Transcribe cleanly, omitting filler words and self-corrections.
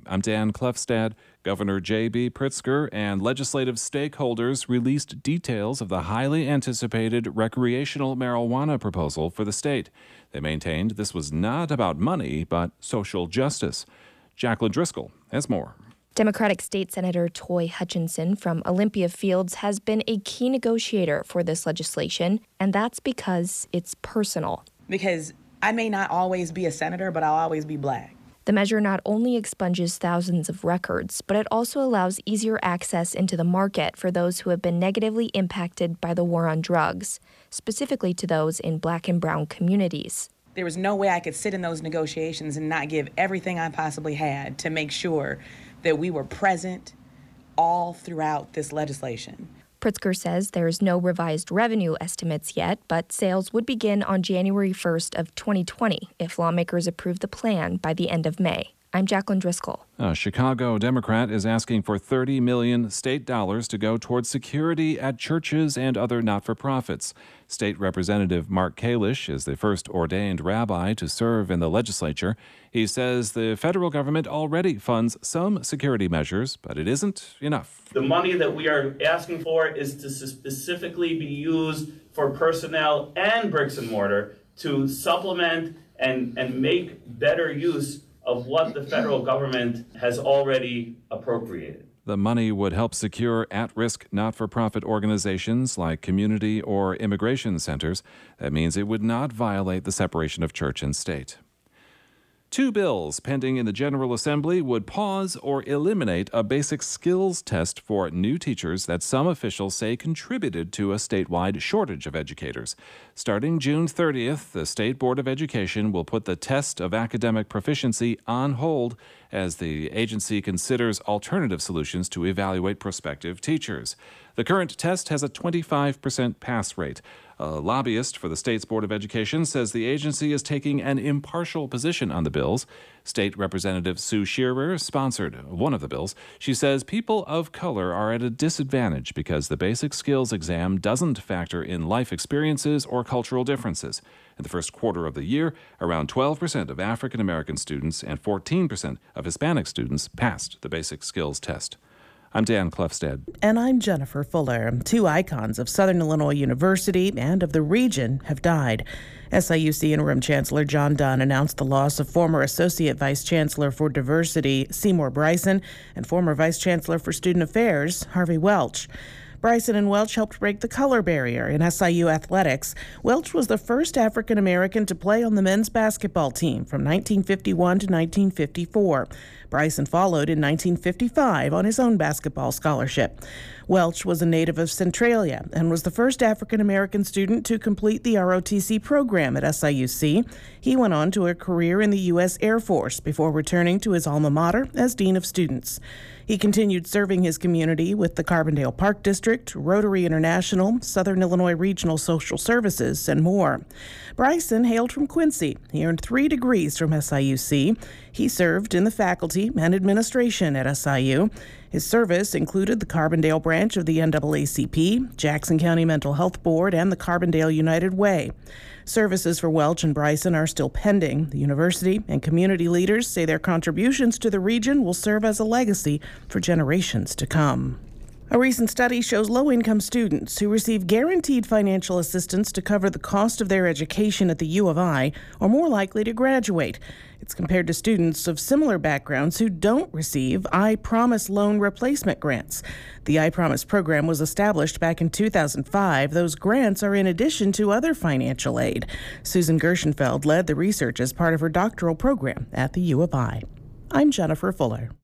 I'm Dan Klefstad. Governor J.B. Pritzker and legislative stakeholders released details of the highly anticipated recreational marijuana proposal for the state. They maintained this was not about money, but social justice. Jacqueline Driscoll has more. Democratic State Senator Toy Hutchinson from Olympia Fields has been a key negotiator for this legislation, and that's because it's personal. Because I may not always be a senator, but I'll always be Black. The measure not only expunges thousands of records, but it also allows easier access into the market for those who have been negatively impacted by the war on drugs, specifically to those in Black and brown communities. There was no way I could sit in those negotiations and not give everything I possibly had to make sure that we were present all throughout this legislation. Pritzker says there is no revised revenue estimates yet, but sales would begin on January 1st of 2020 if lawmakers approve the plan by the end of May. I'm Jacqueline Driscoll. A Chicago Democrat is asking for $30 million state dollars to go towards security at churches and other not-for-profits. State Representative Mark Kalish is the first ordained rabbi to serve in the legislature. He says the federal government already funds some security measures, but it isn't enough. The money that we are asking for is to specifically be used for personnel and bricks and mortar to supplement and make better use of what the federal government has already appropriated. The money would help secure at-risk not-for-profit organizations like community or immigration centers. That means it would not violate the separation of church and state. Two bills pending in the General Assembly would pause or eliminate a basic skills test for new teachers that some officials say contributed to a statewide shortage of educators. Starting June 30th, the State Board of Education will put the test of academic proficiency on hold as the agency considers alternative solutions to evaluate prospective teachers. The current test has a 25% pass rate. A lobbyist for the state's Board of Education says the agency is taking an impartial position on the bills. State Representative Sue Shearer sponsored one of the bills. She says people of color are at a disadvantage because the basic skills exam doesn't factor in life experiences or cultural differences. In the first quarter of the year, around 12% of African American students and 14% of Hispanic students passed the basic skills test. I'm Dan Klefstad. And I'm Jennifer Fuller. Two icons of Southern Illinois University and of the region have died. SIUC Interim Chancellor John Dunn announced the loss of former Associate Vice Chancellor for Diversity Seymour Bryson and former Vice Chancellor for Student Affairs Harvey Welch. Bryson and Welch helped break the color barrier in SIU athletics. Welch was the first African American to play on the men's basketball team from 1951 to 1954. Bryson followed in 1955 on his own basketball scholarship. Welch was a native of Centralia and was the first African American student to complete the ROTC program at SIUC. He went on to a career in the U.S. Air Force before returning to his alma mater as Dean of Students. He continued serving his community with the Carbondale Park District, Rotary International, Southern Illinois Regional Social Services, and more. Bryson hailed from Quincy. He earned 3 degrees from SIUC. He served in the faculty and administration at SIU. His service included the Carbondale branch of the NAACP, Jackson County Mental Health Board, and the Carbondale United Way. Services for Welch and Bryson are still pending. The university and community leaders say their contributions to the region will serve as a legacy for generations to come. A recent study shows low-income students who receive guaranteed financial assistance to cover the cost of their education at the U of I are more likely to graduate. It's compared to students of similar backgrounds who don't receive I Promise loan replacement grants. The I Promise program was established back in 2005. Those grants are in addition to other financial aid. Susan Gershenfeld led the research as part of her doctoral program at the U of I. I'm Jennifer Fuller.